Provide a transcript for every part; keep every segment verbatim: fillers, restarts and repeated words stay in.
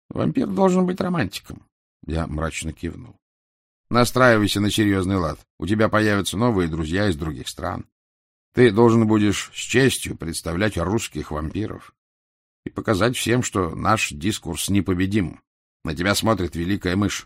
Вампир должен быть романтиком. Я мрачно кивнул. Настраивайся на серьезный лад. У тебя появятся новые друзья из других стран. Ты должен будешь с честью представлять русских вампиров и показать всем, что наш дискурс непобедим. На тебя смотрит великая мышь.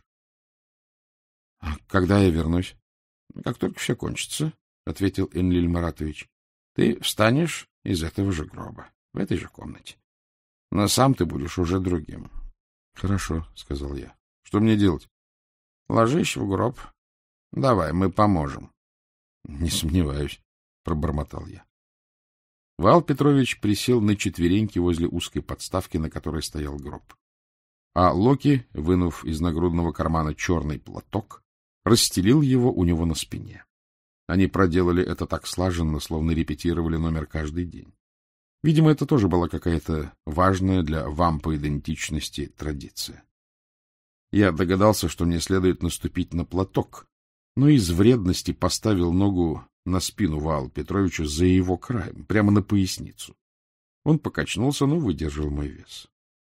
— Когда я вернусь? — Как только все кончится, — ответил Энлиль Маратович. — Ты встанешь из этого же гроба, в этой же комнате. Но сам ты будешь уже другим. — Хорошо, — сказал я. — Что мне делать? — Ложись в гроб. Давай, мы поможем. — Не сомневаюсь, — пробормотал я. Ваал Петрович присел на четвереньки возле узкой подставки, на которой стоял гроб. А Локи, вынув из нагрудного кармана черный платок, расстелил его у него на спине. Они проделали это так слаженно, словно репетировали номер каждый день. Видимо, это тоже была какая-то важная для вампо-идентичности традиция. Я догадался, что мне следует наступить на платок, но из вредности поставил ногу на спину Ваалу Петровичу за его краем, прямо на поясницу. Он покачнулся, но выдержал мой вес.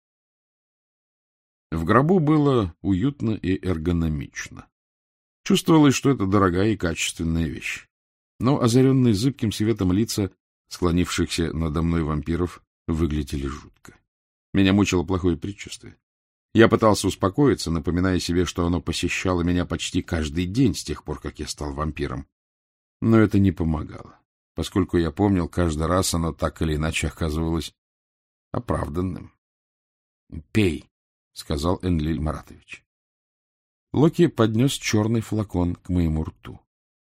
В гробу было уютно и эргономично. Чувствовалось, что это дорогая и качественная вещь. Но озаренные зыбким светом лица склонившихся надо мной вампиров выглядели жутко. Меня мучило плохое предчувствие. Я пытался успокоиться, напоминая себе, что оно посещало меня почти каждый день с тех пор, как я стал вампиром. Но это не помогало, поскольку я помнил, каждый раз оно так или иначе оказывалось оправданным. — Пей, — сказал Энлиль Маратович. Локи поднес черный флакон к моему рту.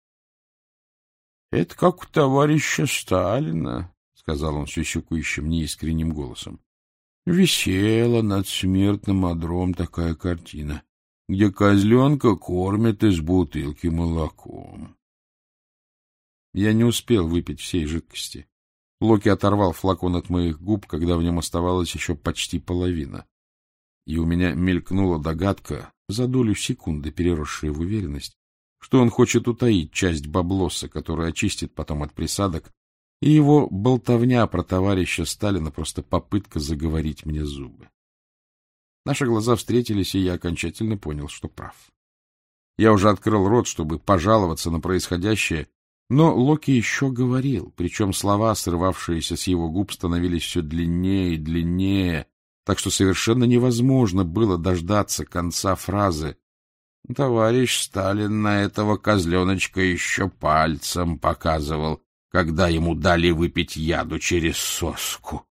— Это как у товарища Сталина, — сказал он сюсюкающим неискренним голосом. — Висела над смертным одром такая картина, где козленка кормят из бутылки молоком. Я не успел выпить всей жидкости. Локи оторвал флакон от моих губ, когда в нем оставалась еще почти половина. И у меня мелькнула догадка, за долю секунды переросшая в уверенность, что он хочет утаить часть баблоса, который очистит потом от присадок, и его болтовня про товарища Сталина просто попытка заговорить мне зубы. Наши глаза встретились, и я окончательно понял, что прав. Я уже открыл рот, чтобы пожаловаться на происходящее, но Локи еще говорил, причем слова, срывавшиеся с его губ, становились все длиннее и длиннее, так что совершенно невозможно было дождаться конца фразы. Товарищ Сталин на этого козленочка еще пальцем показывал, когда ему дали выпить яду через соску.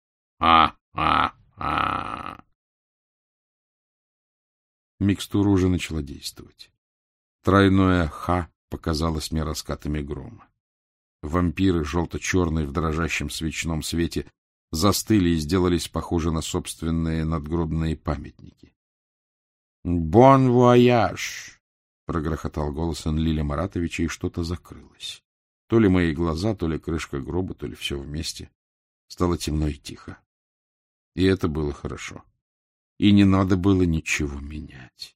А-а-а! Микстура уже начала действовать. Тройное «ха» показалось мне раскатами грома. Вампиры, желто-черные в дрожащем свечном свете, застыли и сделались похожи на собственные надгробные памятники. «Бон вояж!» — прогрохотал голос Энлиля Маратовича, и что-то закрылось. То ли мои глаза, то ли крышка гроба, то ли все вместе. Стало темно и тихо. И это было хорошо. И не надо было ничего менять.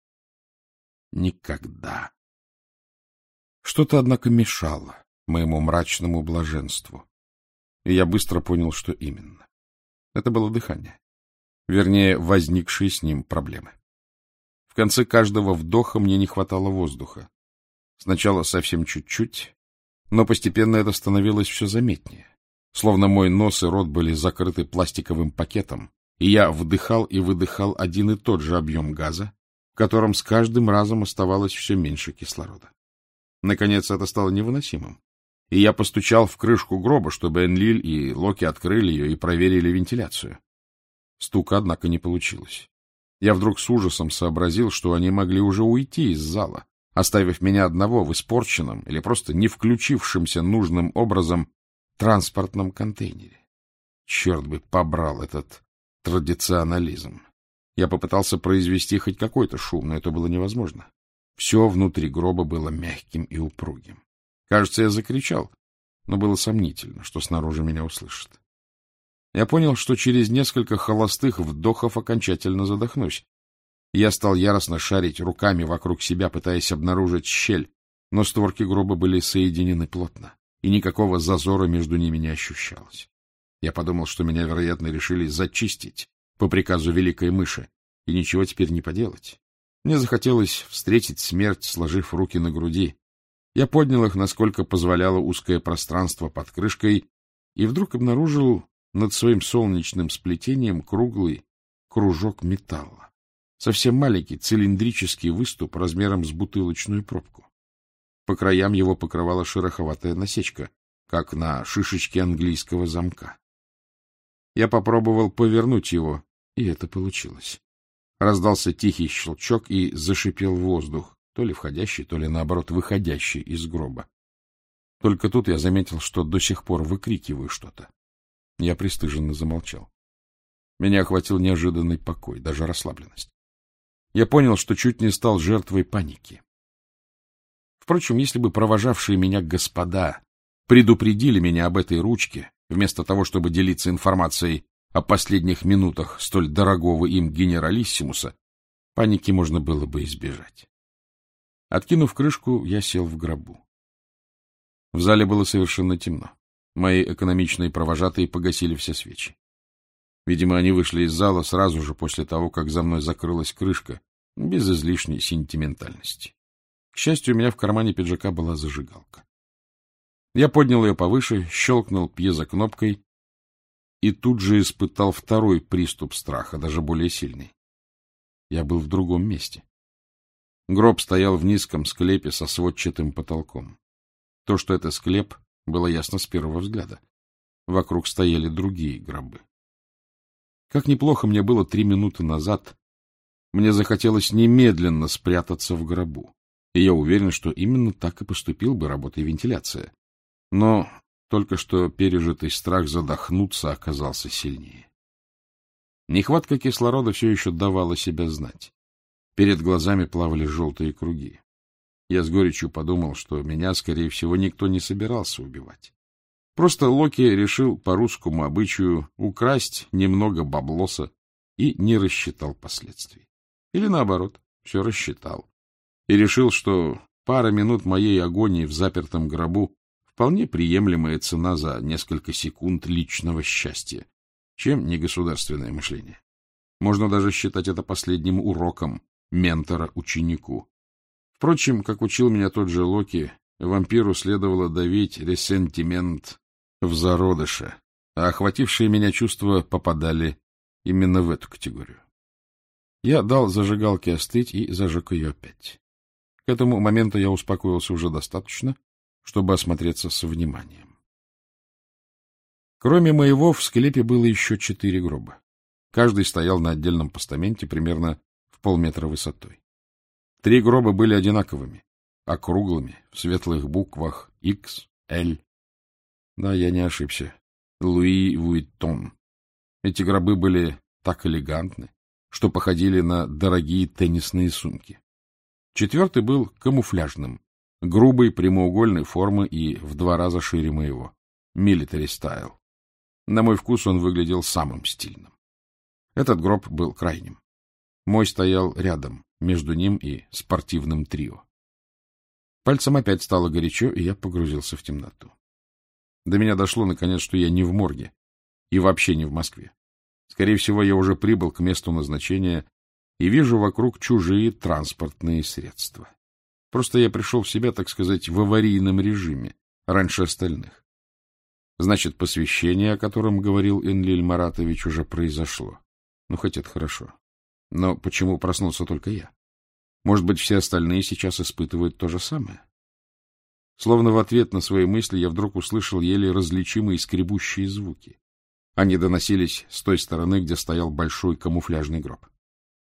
Никогда. Что-то, однако, мешало моему мрачному блаженству. И я быстро понял, что именно. Это было дыхание. Вернее, возникшие с ним проблемы. В конце каждого вдоха мне не хватало воздуха. Сначала совсем чуть-чуть, но постепенно это становилось все заметнее. Словно мой нос и рот были закрыты пластиковым пакетом, и я вдыхал и выдыхал один и тот же объем газа, в котором с каждым разом оставалось все меньше кислорода. Наконец это стало невыносимым, и я постучал в крышку гроба, чтобы Энлиль и Локи открыли ее и проверили вентиляцию. Стука, однако, не получилось. Я вдруг с ужасом сообразил, что они могли уже уйти из зала, оставив меня одного в испорченном или просто не включившемся нужным образом транспортном контейнере. Черт бы побрал этот традиционализм. Я попытался произвести хоть какой-то шум, но это было невозможно. Все внутри гроба было мягким и упругим. Кажется, я закричал, но было сомнительно, что снаружи меня услышат. Я понял, что через несколько холостых вдохов окончательно задохнусь. Я стал яростно шарить руками вокруг себя, пытаясь обнаружить щель, но створки гроба были соединены плотно, и никакого зазора между ними не ощущалось. Я подумал, что меня, вероятно, решили зачистить по приказу великой мыши, и ничего теперь не поделать. Мне захотелось встретить смерть, сложив руки на груди. Я поднял их, насколько позволяло узкое пространство под крышкой, и вдруг обнаружил над своим солнечным сплетением круглый кружок металла. Совсем маленький цилиндрический выступ размером с бутылочную пробку. По краям его покрывала шероховатая насечка, как на шишечке английского замка. Я попробовал повернуть его, и это получилось. Раздался тихий щелчок, и зашипел воздух, то ли входящий, то ли, наоборот, выходящий из гроба. Только тут я заметил, что до сих пор выкрикиваю что-то. Я пристыженно замолчал. Меня охватил неожиданный покой, даже расслабленность. Я понял, что чуть не стал жертвой паники. Впрочем, если бы провожавшие меня господа предупредили меня об этой ручке, вместо того, чтобы делиться информацией о последних минутах столь дорогого им генералиссимуса, паники можно было бы избежать. Откинув крышку, я сел в гробу. В зале было совершенно темно. Мои экономичные провожатые погасили все свечи. Видимо, они вышли из зала сразу же после того, как за мной закрылась крышка, без излишней сентиментальности. К счастью, у меня в кармане пиджака была зажигалка. Я поднял ее повыше, щелкнул пьезокнопкой и тут же испытал второй приступ страха, даже более сильный. Я был в другом месте. Гроб стоял в низком склепе со сводчатым потолком. То, что это склеп, было ясно с первого взгляда. Вокруг стояли другие гробы. Как неплохо мне было три минуты назад, мне захотелось немедленно спрятаться в гробу. И я уверен, что именно так и поступил бы, работая вентиляция. Но только что пережитый страх задохнуться оказался сильнее. Нехватка кислорода все еще давала себя знать. Перед глазами плавали желтые круги. Я с горечью подумал, что меня, скорее всего, никто не собирался убивать. Просто Локи решил по русскому обычаю украсть немного баблоса и не рассчитал последствий. Или наоборот, все рассчитал. И решил, что пара минут моей агонии в запертом гробу вполне приемлемая цена за несколько секунд личного счастья, чем не государственное мышление. Можно даже считать это последним уроком ментора ученику. Впрочем, как учил меня тот же Локи, вампиру следовало давить ресентимент в зародыше, а охватившие меня чувства попадали именно в эту категорию. Я дал зажигалке остыть и зажег ее опять. К этому моменту я успокоился уже достаточно, чтобы осмотреться со вниманием. Кроме моего, в склепе было еще четыре гроба. Каждый стоял на отдельном постаменте примерно в полметра высотой. Три гроба были одинаковыми, округлыми, в светлых буквах Икс, Л. Да, я не ошибся. Луи Вуиттон. Эти гробы были так элегантны, что походили на дорогие теннисные сумки. Четвертый был камуфляжным, грубой прямоугольной формы и в два раза шире моего. Military style. На мой вкус он выглядел самым стильным. Этот гроб был крайним. Мой стоял рядом, между ним и спортивным трио. Пальцем опять стало горячо, и я погрузился в темноту. До меня дошло, наконец, что я не в морге и вообще не в Москве. Скорее всего, я уже прибыл к месту назначения и вижу вокруг чужие транспортные средства. Просто я пришел в себя, так сказать, в аварийном режиме, раньше остальных. Значит, посвящение, о котором говорил Энлиль Маратович, уже произошло. Ну, хоть это хорошо. Но почему проснулся только я? Может быть, все остальные сейчас испытывают то же самое? Словно в ответ на свои мысли я вдруг услышал еле различимые скребущие звуки. Они доносились с той стороны, где стоял большой камуфляжный гроб.